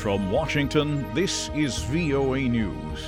from Washington, this is VOA News.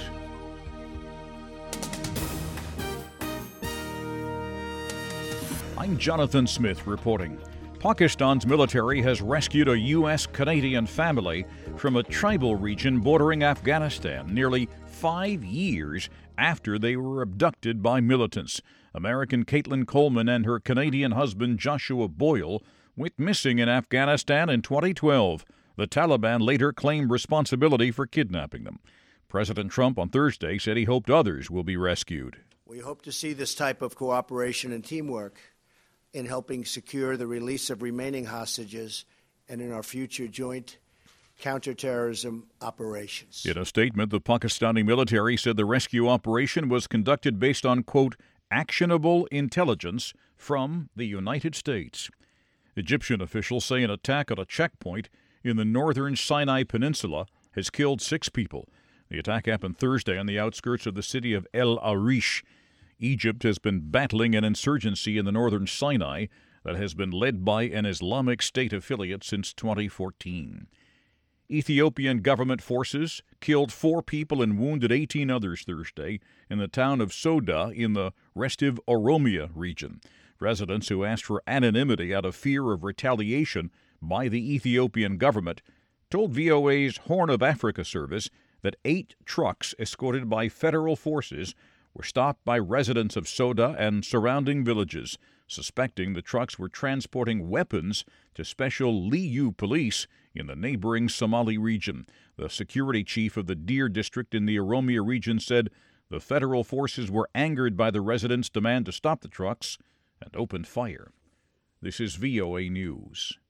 I'm Jonathan Smith reporting. Pakistan's military has rescued a U.S.-Canadian family from a tribal region bordering Afghanistan nearly 5 years after they were abducted by militants. American Caitlin Coleman and her Canadian husband Joshua Boyle went missing in Afghanistan in 2012. The Taliban later claimed responsibility for kidnapping them. President Trump on Thursday said he hoped others will be rescued. We hope to see this type of cooperation and teamwork in helping secure the release of remaining hostages and in our future joint counterterrorism operations. In a statement, the Pakistani military said the rescue operation was conducted based on, quote, actionable intelligence from the United States. Egyptian officials say an attack at a checkpoint in the northern Sinai Peninsula has killed 6 people. The attack happened Thursday on the outskirts of the city of El Arish. Egypt has been battling an insurgency in the northern Sinai that has been led by an Islamic State affiliate since 2014. Ethiopian government forces killed 4 people and wounded 18 others Thursday in the town of Soda in the restive Oromia region. Residents who asked for anonymity out of fear of retaliation by the Ethiopian government told VOA's Horn of Africa service that 8 trucks escorted by federal forces were stopped by residents of Soda and surrounding villages, suspecting the trucks were transporting weapons to special Liyu police in the neighboring Somali region. The security chief of the Deer district in the Oromia region said the federal forces were angered by the residents' demand to stop the trucks and opened fire. This is VOA News.